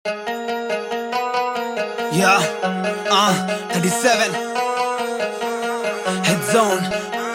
Yeah, 37 Head Zone.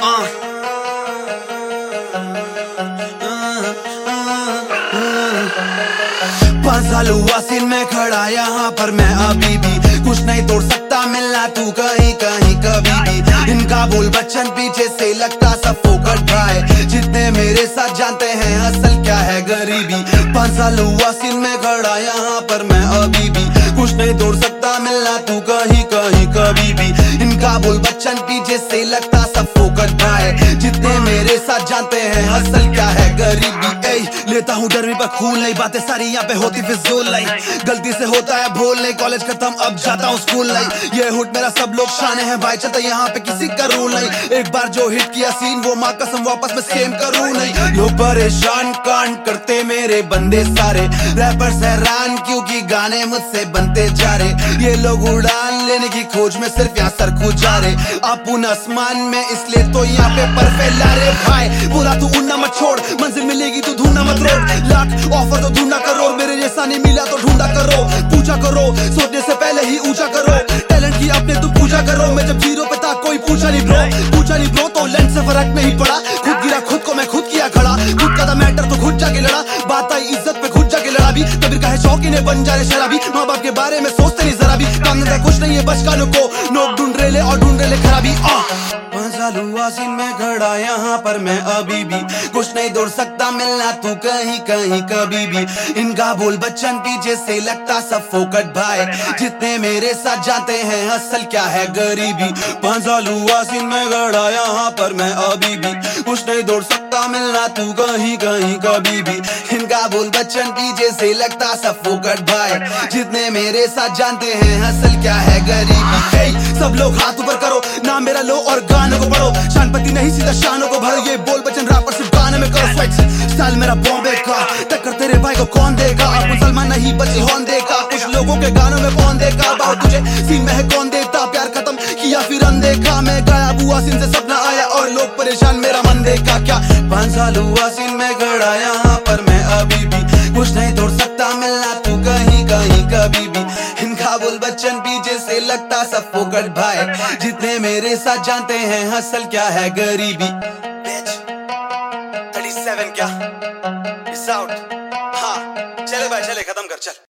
5 साल हुआ scene में खड़ा यहाँ पर मैं अभी भी कुछ नहीं तोड़ सकता, मिलना तू कहीं कहीं कभी भी। इनका बोल बच्चन पीछे से लगता सब फोकट भाई, जितने मेरे साथ जानते हैं असल क्या है गरीबी। 5 साल हुआ सीन में खड़ा यहाँ पर मैं अभी भी कुछ नहीं तोड़ सकता, मिलना तू कहीं कहीं कभी भी। इनका बोल बच्चन पीछे से लगता सब फोकट भाई, जितने मेरे साथ जानते हैं असल क्या है गरीबी। लेता हूँ डर पर खून नहीं, बातें सारी यहाँ पे होती फिजूल नहीं, गलती से होता है भूल नहीं। कॉलेज खत्म अब जाता हूँ स्कूल नहीं, ये हुड मेरा सब लोग शाने हैं भाई, चलता यहाँ पे किसी का रूल नहीं। एक बार जो हिट किया सीन वो माँ कसम वापस मैं सेम करूँ नहीं। लोग परेशान कांड करते मेरे बंदे सारे, रैपर्स हैरान क्योंकि गाने मुझसे बनते जा रहे। ये लोग उड़ान लेने की खोज में सिर्फ यहाँ सर को जा रहे, अपुन आसमान में इसलिए तो यहाँ पे पर फैला रे भाई। बोला तू उड़ना मत छोड़, मंजिल मिलेगी तो ढूंढना मत रोड, लाख ऑफर तो ढूंढना करो, मेरे जैसा नहीं मिला तो ढूंढा करो। पूजा करो सोचने से पहले ही ऊंचा करो, टैलेंट की अपने तुम पूजा करो। मैं जब जीरो पे था कोई पूछा नहीं ब्रो तो लेंस से फर्क नहीं पड़ा। खुद गिरा खुद को मैं खुद किया खड़ा, खुद का था मैटर तो खुद जाके लड़ा। बात आई इज्जत पे खुद जाके लड़ा भी, कबीर का है शौकीन है बन जा रहे शराबी। माँ बाप के बारे में सोचते नहीं जरा भी, काम धंधा कुछ नहीं है बचकानों को, लोग ढूंढ रहे और ढूंढ रहे खराबी। 5 साल हुआ सीन में खड़ा यहाँ पर मैं अभी भी कुछ नहीं तोड़ सकता, मिलना तू कहीं कहीं कभी भी। इनका बोल बच्चन पीछे से लगता सब फोकट भाई, जितने मेरे साथ जाते हैं असल क्या है गरीबी। 5 साल हुआ सीन में खड़ा यहाँ पर मैं अभी भी कुछ नहीं तोड़ सकता, मिलना तू कहीं कहीं कभी भी। इनका बोल बच्चन पीछे से लगता सब फोकट भाई, जितने मेरे साथ जानते हैं असल क्या है गरीबी। सब लोग हाथ ऊपर करो, नाम मेरा लो और गानों को पढ़ो, शानपति नहीं सीधा शानों को भरो। ये बोल बच्चन रैपर सिर्फ गाने में करो स्वेट, स्टाइल मेरा बॉम्बे का, टक्कर तेरे भाई को कौन देगा। अपन सलमान नहीं बची हॉर्न देखा, कुछ लोगों के गानों में कौन देखा। बात तुझे सीन में है कौन देता, प्यार खत्म किया फिर अनदेखा। मैं गाया बुआ सीन से सपना आया और लोग परेशान मेरा मन देखा क्या। 5 साल हुआ सीन में खड़ा यहाँ पर मैं अभी भी कुछ नहीं तोड़ सकता, मिलना तू कहीं कहीं कभी भी। इनका बोल बच्चन पीछे से लगता सब फोकट भाई, जितने मेरे साथ जानते हैं असल क्या है गरीबी। 37 क्या? Peace out। हाँ चले भाई चले, खत्म कर चल।